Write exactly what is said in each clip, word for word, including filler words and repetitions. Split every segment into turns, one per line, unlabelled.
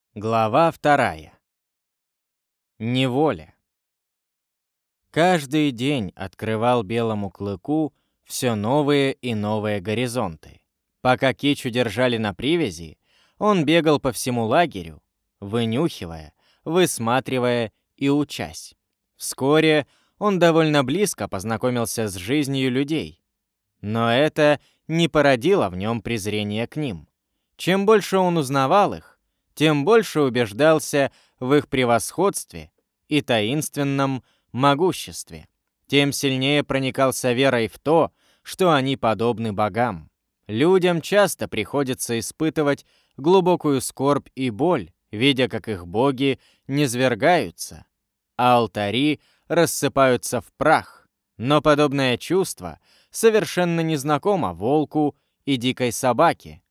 Глава вторая. Неволя. Каждый день открывал белому клыку все новые и новые горизонты. Пока Кичу держали на привязи, он бегал по всему лагерю, вынюхивая, высматривая и учась. Вскоре он довольно близко познакомился с жизнью людей. Но это не породило в нем презрения к ним. Чем больше он узнавал их, тем больше убеждался в их превосходстве и таинственном могуществе, тем сильнее проникался верой в то, что они подобны богам. Людям часто приходится испытывать глубокую скорбь и боль, видя, как их боги низвергаются, а алтари рассыпаются в прах. Но подобное чувство совершенно незнакомо волку и дикой собаке,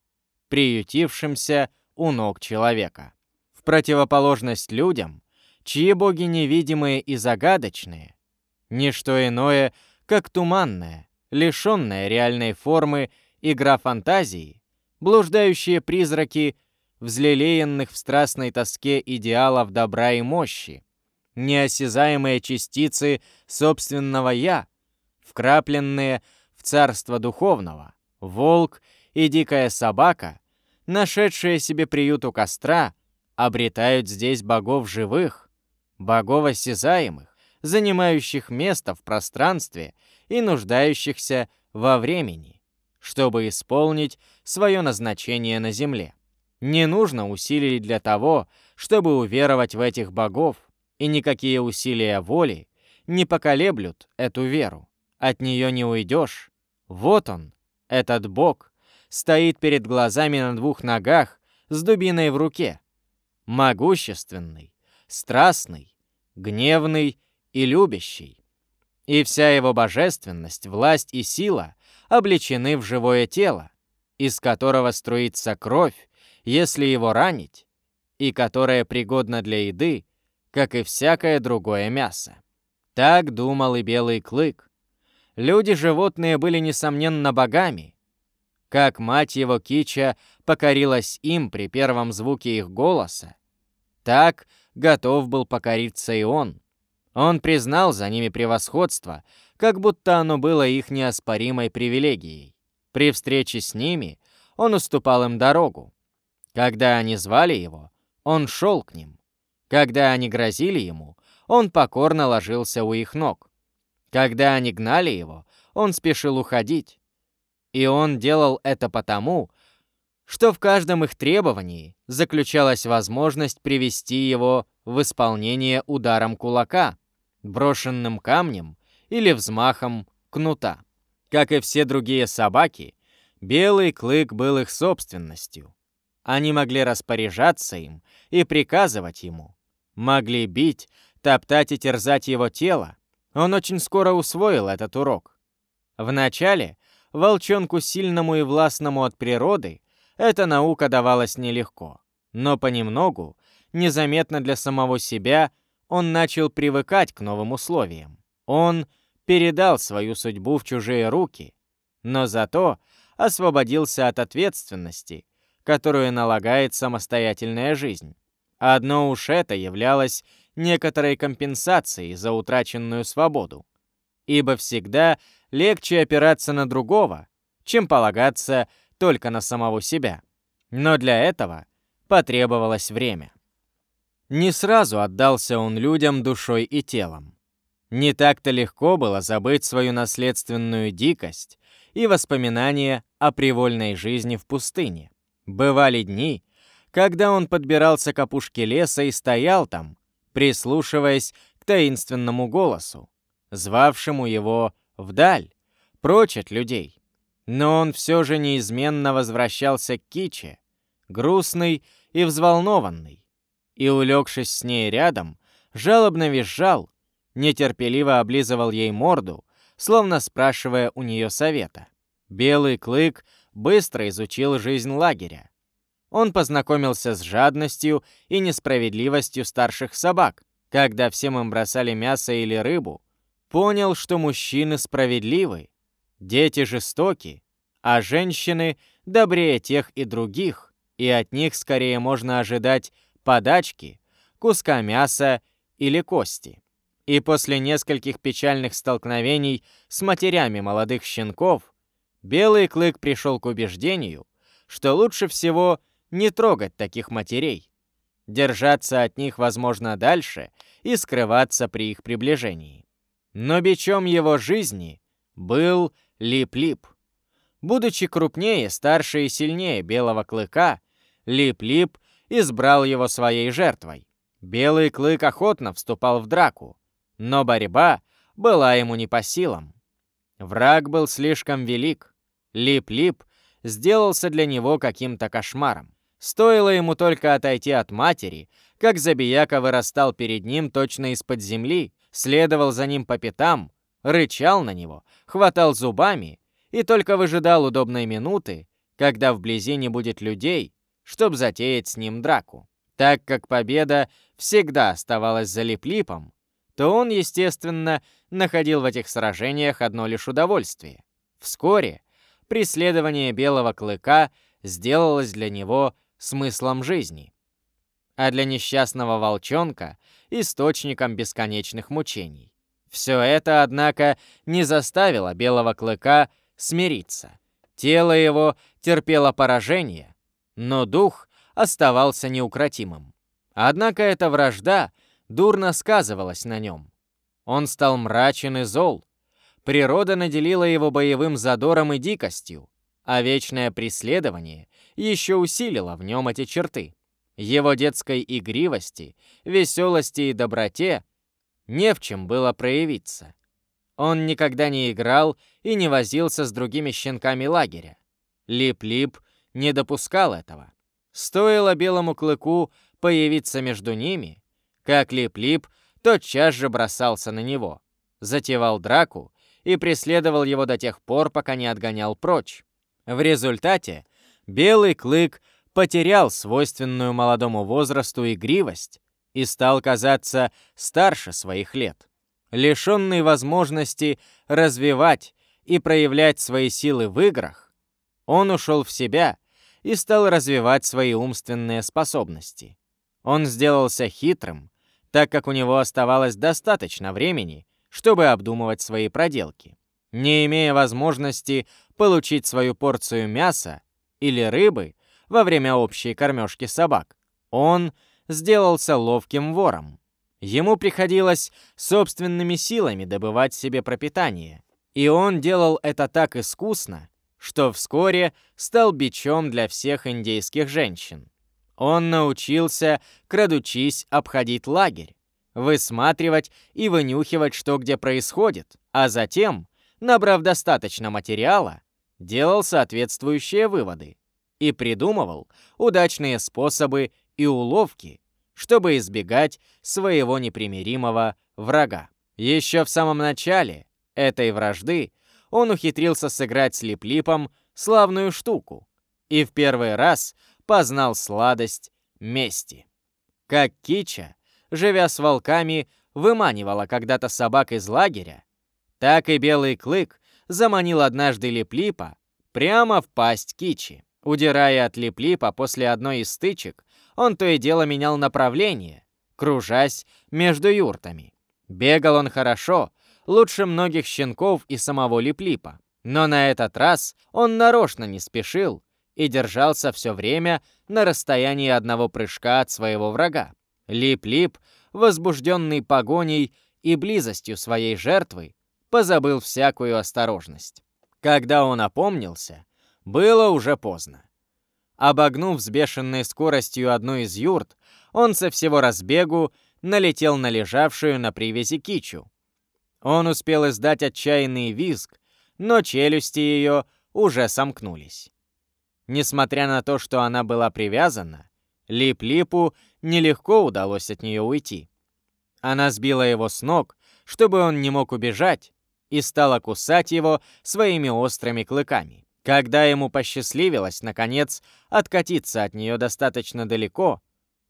приютившимся у ног человека. В противоположность людям, чьи боги невидимые и загадочные, ничто иное, как туманная, лишенная реальной формы игра фантазии, блуждающие призраки взлелеянных в страстной тоске идеалов добра и мощи, неосязаемые частицы собственного «я», вкрапленные в царство духовного, волк и дикая собака, нашедшие себе приют у костра, обретают здесь богов живых, богов осязаемых, занимающих место в пространстве и нуждающихся во времени, чтобы исполнить свое назначение на земле. Не нужно усилий для того, чтобы уверовать в этих богов, и никакие усилия воли не поколеблют эту веру. От нее не уйдешь. Вот он, этот бог, стоит перед глазами на двух ногах с дубиной в руке. Могущественный, страстный, гневный и любящий. И вся его божественность, власть и сила облечены в живое тело, из которого струится кровь, если его ранить, и которое пригодно для еды, как и всякое другое мясо. Так думал и Белый Клык. Люди-животные были, несомненно, богами. Как мать его Кича покорилась им при первом звуке их голоса, так готов был покориться и он. Он признал за ними превосходство, как будто оно было их неоспоримой привилегией. При встрече с ними он уступал им дорогу. Когда они звали его, он шел к ним. Когда они грозили ему, он покорно ложился у их ног. Когда они гнали его, он спешил уходить. И он делал это потому, что в каждом их требовании заключалась возможность привести его в исполнение ударом кулака, брошенным камнем или взмахом кнута. Как и все другие собаки, Белый Клык был их собственностью. Они могли распоряжаться им и приказывать ему, могли бить, топтать и терзать его тело. Он очень скоро усвоил этот урок. Вначале волчонку сильному и властному от природы эта наука давалась нелегко, но понемногу, незаметно для самого себя, он начал привыкать к новым условиям. Он передал свою судьбу в чужие руки, но зато освободился от ответственности, которую налагает самостоятельная жизнь. Одно уж это являлось некоторой компенсацией за утраченную свободу, ибо всегда легче опираться на другого, чем полагаться только на самого себя. Но для этого потребовалось время. Не сразу отдался он людям душой и телом. Не так-то легко было забыть свою наследственную дикость и воспоминания о привольной жизни в пустыне. Бывали дни, когда он подбирался к опушке леса и стоял там, прислушиваясь к таинственному голосу, звавшему его вдаль, прочь от людей. Но он все же неизменно возвращался к Киче, грустный и взволнованный, и, улегшись с ней рядом, жалобно визжал, нетерпеливо облизывал ей морду, словно спрашивая у нее совета. Белый Клык быстро изучил жизнь лагеря. Он познакомился с жадностью и несправедливостью старших собак, когда всем им бросали мясо или рыбу, понял, что мужчины справедливы, дети жестоки, а женщины добрее тех и других, и от них скорее можно ожидать подачки, куска мяса или кости. И после нескольких печальных столкновений с матерями молодых щенков, Белый клык пришел к убеждению, что лучше всего не трогать таких матерей, держаться от них, возможно, дальше и скрываться при их приближении. Но бичом его жизни был Лип-Лип. Будучи крупнее, старше и сильнее Белого клыка, Лип-Лип избрал его своей жертвой. Белый клык охотно вступал в драку, но борьба была ему не по силам. Враг был слишком велик. Лип-Лип сделался для него каким-то кошмаром. Стоило ему только отойти от матери, как забияка вырастал перед ним точно из-под земли, следовал за ним по пятам, рычал на него, хватал зубами и только выжидал удобной минуты, когда вблизи не будет людей, чтобы затеять с ним драку. Так как победа всегда оставалась за Лип-Липом, то он, естественно, находил в этих сражениях одно лишь удовольствие. Вскоре преследование Белого клыка сделалось для него смыслом жизни, а для несчастного волчонка — источником бесконечных мучений. Все это, однако, не заставило Белого клыка смириться. Тело его терпело поражение, но дух оставался неукротимым. Однако эта вражда дурно сказывалась на нем. Он стал мрачен и зол. Природа наделила его боевым задором и дикостью, а вечное преследование еще усилило в нем эти черты. Его детской игривости, веселости и доброте не в чем было проявиться. Он никогда не играл и не возился с другими щенками лагеря. Лип-Лип не допускал этого. Стоило Белому клыку появиться между ними, как Лип-Лип тотчас же бросался на него, затевал драку и преследовал его до тех пор, пока не отгонял прочь. В результате Белый клык потерял свойственную молодому возрасту игривость и стал казаться старше своих лет. Лишенный возможности развивать и проявлять свои силы в играх, он ушел в себя и стал развивать свои умственные способности. Он сделался хитрым, так как у него оставалось достаточно времени, чтобы обдумывать свои проделки. Не имея возможности получить свою порцию мяса или рыбы во время общей кормежки собак, он сделался ловким вором. Ему приходилось собственными силами добывать себе пропитание, и он делал это так искусно, что вскоре стал бичом для всех индейских женщин. Он научился, крадучись, обходить лагерь, высматривать и вынюхивать, что где происходит, а затем, набрав достаточно материала, делал соответствующие выводы и придумывал удачные способы и уловки, чтобы избегать своего непримиримого врага. Еще в самом начале этой вражды он ухитрился сыграть с Лип-Липом славную штуку и в первый раз познал сладость мести. Как Кича, живя с волками, выманивала когда-то собак из лагеря, так и Белый клык заманил однажды Лип-Липа прямо в пасть Кичи. Удирая от Лип-Липа после одной из стычек, он то и дело менял направление, кружась между юртами. Бегал он хорошо, лучше многих щенков и самого Лип-Липа. Но на этот раз он нарочно не спешил и держался все время на расстоянии одного прыжка от своего врага. Лип-Лип, возбужденный погоней и близостью своей жертвы, позабыл всякую осторожность. Когда он опомнился, было уже поздно. Обогнув с бешеной скоростью одну из юрт, он со всего разбегу налетел на лежавшую на привязи Кичу. Он успел издать отчаянный визг, но челюсти ее уже сомкнулись. Несмотря на то, что она была привязана, Лип-Липу нелегко удалось от нее уйти. Она сбила его с ног, чтобы он не мог убежать, и стала кусать его своими острыми клыками. Когда ему посчастливилось, наконец, откатиться от нее достаточно далеко,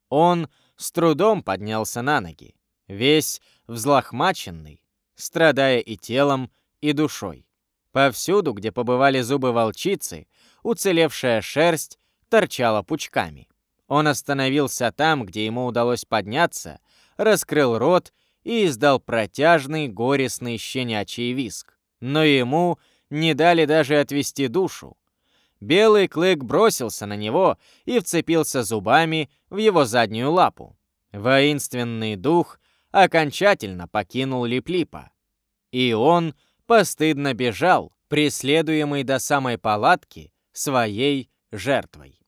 он с трудом поднялся на ноги, весь взлохмаченный, страдая и телом, и душой. Повсюду, где побывали зубы волчицы, уцелевшая шерсть торчала пучками. Он остановился там, где ему удалось подняться, раскрыл рот и издал протяжный, горестный щенячий визг. Но ему не дали даже отвести душу. Белый клык бросился на него и вцепился зубами в его заднюю лапу. Воинственный дух окончательно покинул Лип-Липа. И он постыдно бежал, преследуемый до самой палатки своей жертвой.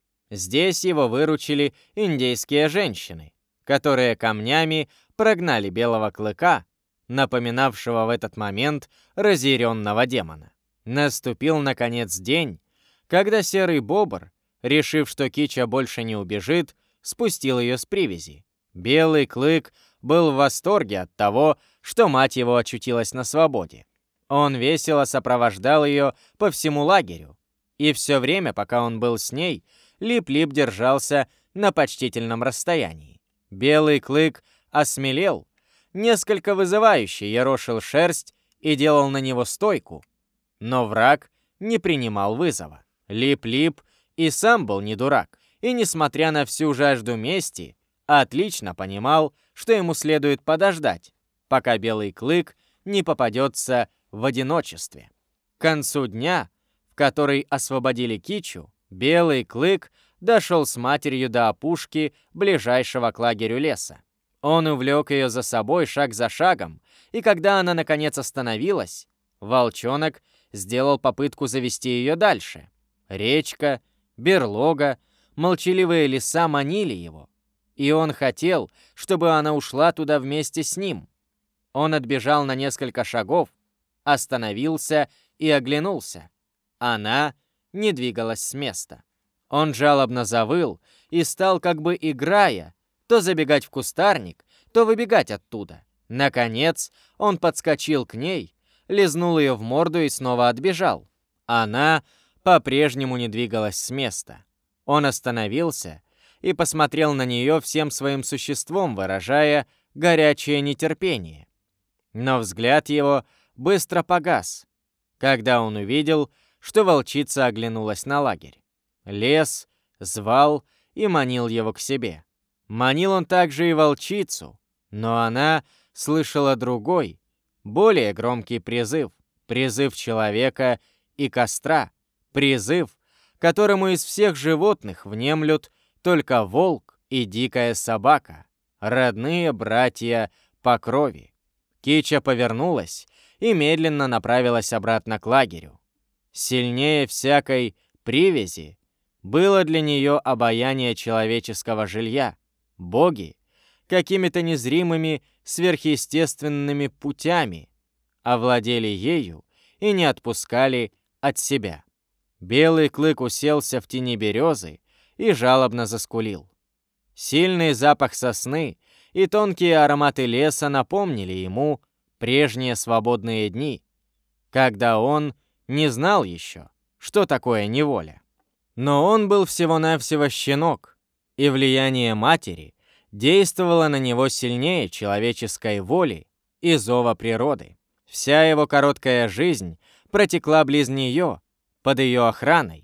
Здесь его выручили индейские женщины, которые камнями прогнали белого клыка, напоминавшего в этот момент разъяренного демона. Наступил, наконец, день, когда серый бобр, решив, что Кича больше не убежит, спустил ее с привязи. Белый клык был в восторге от того, что мать его очутилась на свободе. Он весело сопровождал ее по всему лагерю, и все время, пока он был с ней, Лип-Лип держался на почтительном расстоянии. Белый клык осмелел, несколько вызывающе ерошил шерсть и делал на него стойку, но враг не принимал вызова. Лип-Лип и сам был не дурак, и, несмотря на всю жажду мести, отлично понимал, что ему следует подождать, пока белый клык не попадется в одиночестве. К концу дня, в который освободили Кичу, белый клык дошел с матерью до опушки ближайшего к лагерю леса. Он увлек ее за собой шаг за шагом, и когда она наконец остановилась, волчонок сделал попытку завести ее дальше. Речка, берлога, молчаливые леса манили его, и он хотел, чтобы она ушла туда вместе с ним. Он отбежал на несколько шагов, остановился и оглянулся. Она не двигалась с места. Он жалобно завыл и стал, как бы играя, то забегать в кустарник, то выбегать оттуда. Наконец, он подскочил к ней, лизнул ее в морду и снова отбежал. Она по-прежнему не двигалась с места. Он остановился и посмотрел на нее всем своим существом, выражая горячее нетерпение. Но взгляд его быстро погас, когда он увидел, что волчица оглянулась на лагерь. Лес звал и манил его к себе. Манил он также и волчицу, но она слышала другой, более громкий призыв, призыв человека и костра, призыв, которому из всех животных внемлют только волк и дикая собака, родные братья по крови. Кича повернулась и медленно направилась обратно к лагерю. Сильнее всякой привязи было для нее обаяние человеческого жилья. Боги какими-то незримыми сверхъестественными путями овладели ею и не отпускали от себя. Белый клык уселся в тени березы и жалобно заскулил. Сильный запах сосны и тонкие ароматы леса напомнили ему прежние свободные дни, когда он не знал еще, что такое неволя. Но он был всего-навсего щенок, и влияние матери действовало на него сильнее человеческой воли и зова природы. Вся его короткая жизнь протекла близ нее, под ее охраной.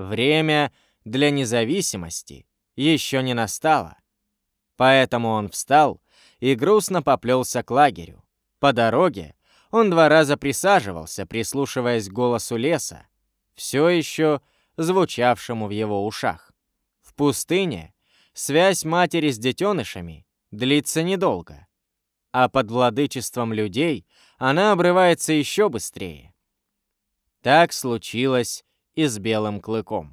Время для независимости еще не настало. Поэтому он встал и грустно поплелся к лагерю. По дороге он два раза присаживался, прислушиваясь к голосу леса, все еще звучавшему в его ушах. В пустыне связь матери с детенышами длится недолго, а под владычеством людей она обрывается еще быстрее. Так случилось и с белым клыком.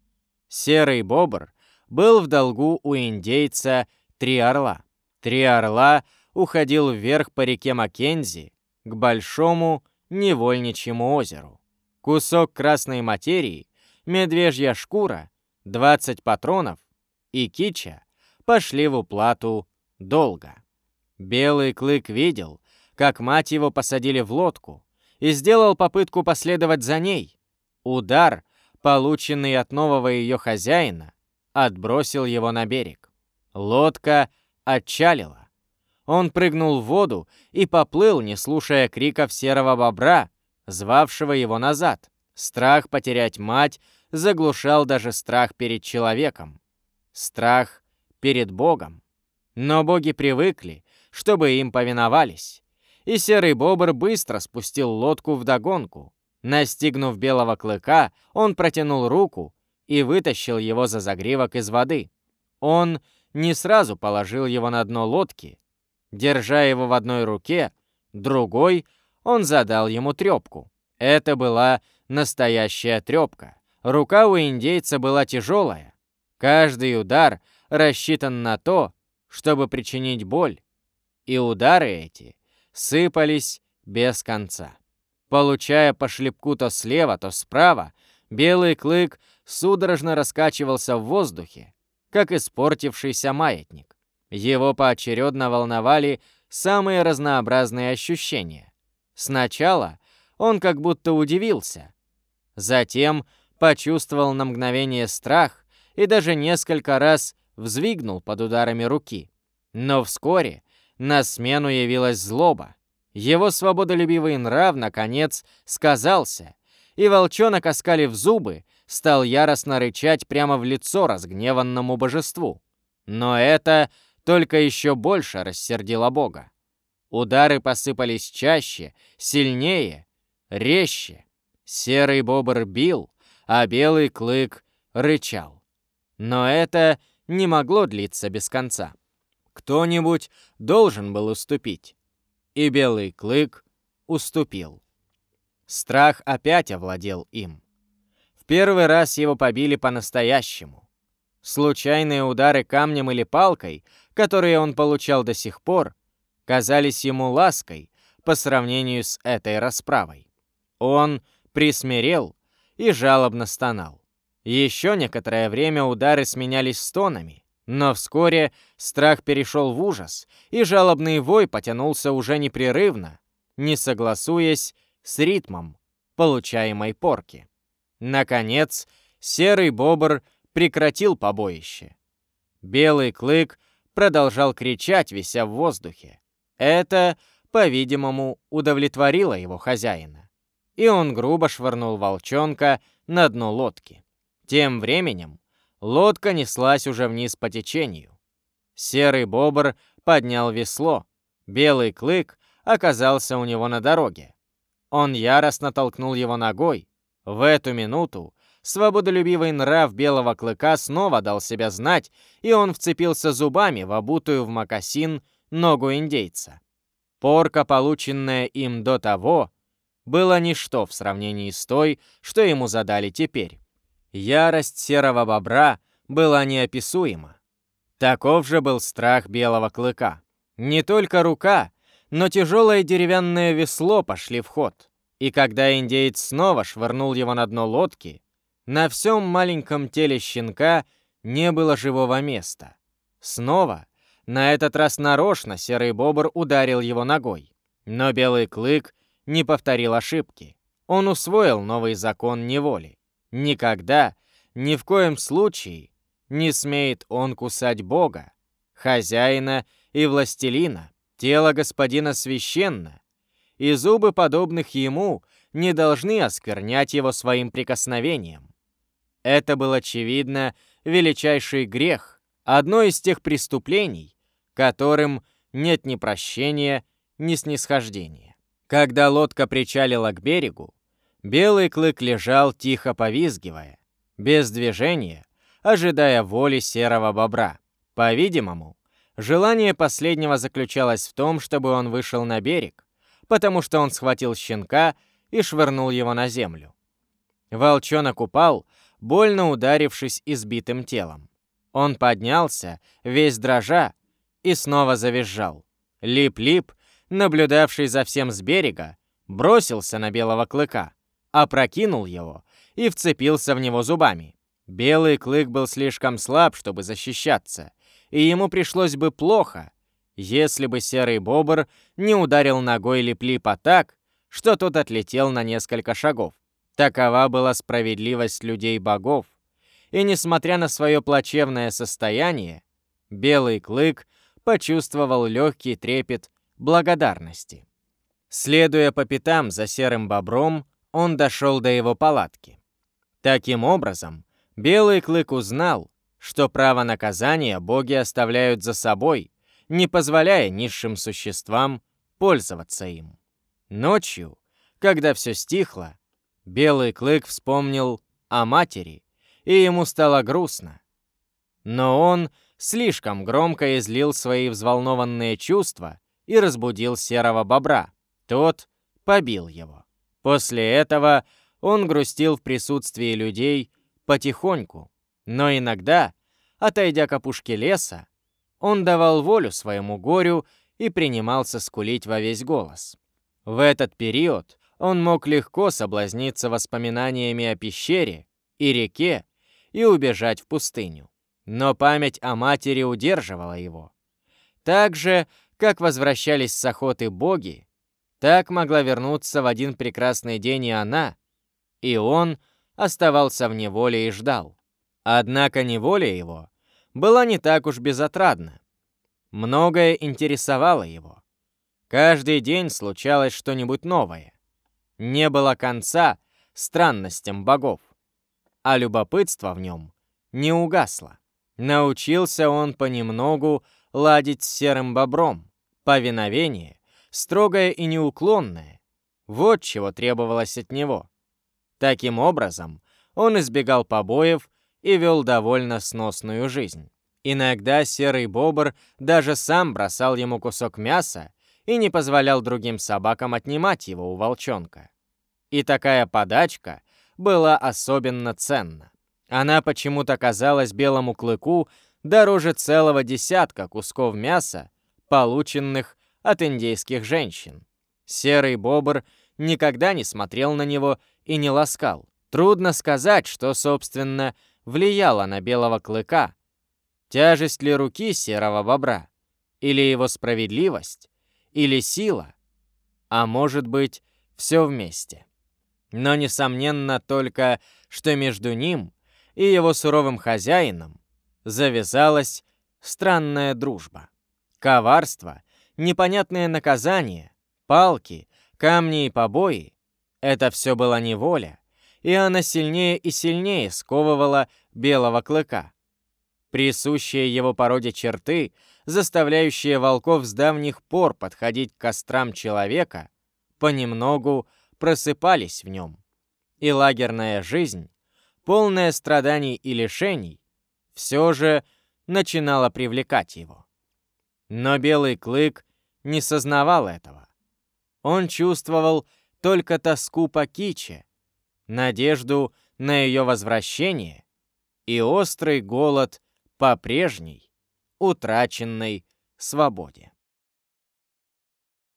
Серый бобр был в долгу у индейца Три Орла. Три Орла уходил вверх по реке Маккензи к большому невольничьему озеру. Кусок красной материи, медвежья шкура, двадцать патронов и Кича пошли в уплату долга. Белый клык видел, как мать его посадили в лодку, и сделал попытку последовать за ней. Удар, полученный от нового ее хозяина, отбросил его на берег. Лодка отчалила. Он прыгнул в воду и поплыл, не слушая криков серого бобра, звавшего его назад. Страх потерять мать заглушал даже страх перед человеком. страх перед Богом. Но боги привыкли, чтобы им повиновались, и серый бобр быстро спустил лодку вдогонку. Настигнув белого клыка, он протянул руку и вытащил его за загривок из воды. Он не сразу положил его на дно лодки. Держа его в одной руке, другой он задал ему трепку. Это была настоящая трепка. Рука у индейца была тяжелая. Каждый удар рассчитан на то, чтобы причинить боль, и удары эти сыпались без конца. Получая по шлепку то слева, то справа, белый клык судорожно раскачивался в воздухе, как испортившийся маятник. Его поочередно волновали самые разнообразные ощущения. Сначала он как будто удивился, затем почувствовал на мгновение страх и даже несколько раз взвигнул под ударами руки. Но вскоре на смену явилась злоба. Его свободолюбивый нрав, наконец, сказался, и волчонок, оскалив зубы, стал яростно рычать прямо в лицо разгневанному божеству. Но это только еще больше рассердило Бога. Удары посыпались чаще, сильнее, резче. Серый бобр бил, а белый клык рычал. Но это не могло длиться без конца. Кто-нибудь должен был уступить. И белый клык уступил. Страх опять овладел им. В первый раз его побили по-настоящему. Случайные удары камнем или палкой, которые он получал до сих пор, казались ему лаской по сравнению с этой расправой. Он присмирел и жалобно стонал. Еще некоторое время удары сменялись стонами, но вскоре страх перешел в ужас, и жалобный вой потянулся уже непрерывно, не согласуясь с ритмом получаемой порки. Наконец, серый бобр прекратил побоище. Белый клык продолжал кричать, вися в воздухе. Это, по-видимому, удовлетворило его хозяина, и он грубо швырнул волчонка на дно лодки. Тем временем лодка неслась уже вниз по течению. Серый бобр поднял весло. Белый клык оказался у него на дороге. Он яростно толкнул его ногой. В эту минуту свободолюбивый нрав белого клыка снова дал себя знать, и он вцепился зубами в обутую в мокасин ногу индейца. Порка, полученная им до того, была ничто в сравнении с той, что ему задали теперь. Ярость серого бобра была неописуема. Таков же был страх белого клыка. Не только рука, но тяжелое деревянное весло пошли в ход. И когда индеец снова швырнул его на дно лодки, на всем маленьком теле щенка не было живого места. Снова, на этот раз нарочно, серый бобр ударил его ногой. Но белый клык не повторил ошибки. Он усвоил новый закон неволи. Никогда, ни в коем случае не смеет он кусать Бога, хозяина и властелина. Тело господина священно, и зубы подобных ему не должны осквернять его своим прикосновением. Это был, очевидно, величайший грех, одно из тех преступлений, которым нет ни прощения, ни снисхождения. Когда лодка причалила к берегу, белый клык лежал, тихо повизгивая, без движения, ожидая воли серого бобра. По-видимому, желание последнего заключалось в том, чтобы он вышел на берег, потому что он схватил щенка и швырнул его на землю. Волчонок упал, больно ударившись избитым телом. Он поднялся, весь дрожа, и снова завизжал. Лип-Лип, наблюдавший за всем с берега, бросился на белого клыка, опрокинул его и вцепился в него зубами. Белый клык был слишком слаб, чтобы защищаться, и ему пришлось бы плохо, если бы серый бобр не ударил ногой Лип-Липа так, что тот отлетел на несколько шагов. Такова была справедливость людей-богов, и, несмотря на свое плачевное состояние, белый клык почувствовал легкий трепет благодарности. Следуя по пятам за серым бобром, он дошел до его палатки. Таким образом, белый клык узнал, что право наказания боги оставляют за собой, не позволяя низшим существам пользоваться им. Ночью, когда все стихло, Белый клык вспомнил о матери, и ему стало грустно. Но он слишком громко излил свои взволнованные чувства и разбудил серого бобра. Тот побил его. После этого он грустил в присутствии людей потихоньку, но иногда, отойдя к опушке леса, он давал волю своему горю и принимался скулить во весь голос. В этот период он мог легко соблазниться воспоминаниями о пещере и реке и убежать в пустыню. Но память о матери удерживала его. Так же, как возвращались с охоты боги, так могла вернуться в один прекрасный день и она, и он оставался в неволе и ждал. Однако неволя его была не так уж безотрадна. Многое интересовало его. Каждый день случалось что-нибудь новое. Не было конца странностям богов, а любопытство в нем не угасло. Научился он понемногу ладить с серым бобром. Повиновение, строгое и неуклонное, вот чего требовалось от него. Таким образом, он избегал побоев и вел довольно сносную жизнь. Иногда серый бобр даже сам бросал ему кусок мяса и не позволял другим собакам отнимать его у волчонка. И такая подачка была особенно ценна. Она почему-то казалась Белому клыку дороже целого десятка кусков мяса, полученных от индейских женщин. Серый бобр никогда не смотрел на него и не ласкал. Трудно сказать, что, собственно, влияло на Белого клыка. Тяжесть ли руки серого бобра, или его справедливость, или сила, а может быть, все вместе. Но несомненно только, что между ним и его суровым хозяином завязалась странная дружба. Коварство, непонятные наказания, палки, камни и побои — это все была неволя, и она сильнее и сильнее сковывала Белого клыка. Присущие его породе черты, заставляющие волков с давних пор подходить к кострам человека, понемногу просыпались в нем. И лагерная жизнь, полная страданий и лишений, все же начинала привлекать его. Но Белый клык не сознавал этого. Он чувствовал только тоску по Киче, надежду на ее возвращение и острый голод по прежней, утраченной свободе.